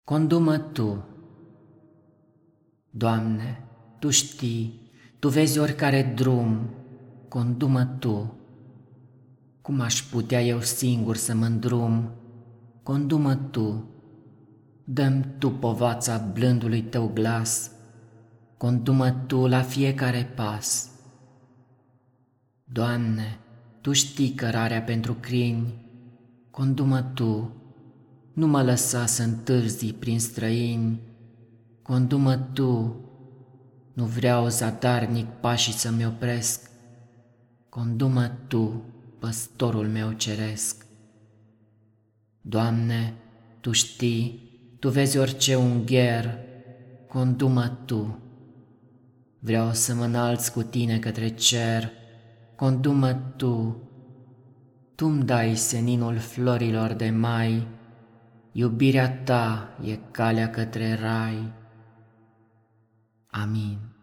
Condu-mă Tu, Doamne, Tu știi, Tu vezi oricare drum, condu-mă Tu. Cum aș putea eu singur să mă îndrum? Condu-mă Tu, dă-mi Tu povața blândului Tău glas, condu-mă Tu la fiecare pas. Doamne, Tu știi cărarea pentru crini, condu-mă Tu, nu mă lăsa să întârzi prin străini, condu-mă Tu, nu vreau zadarnic pașii să-mi opresc, condu-mă Tu, păstorul meu ceresc. Doamne, Tu știi, Tu vezi orice ungher, condu-mă Tu. Vreau să mă înalți cu Tine către cer, condu-mă Tu. Tu-mi dai seninul florilor de mai, iubirea Ta e calea către rai. Amin.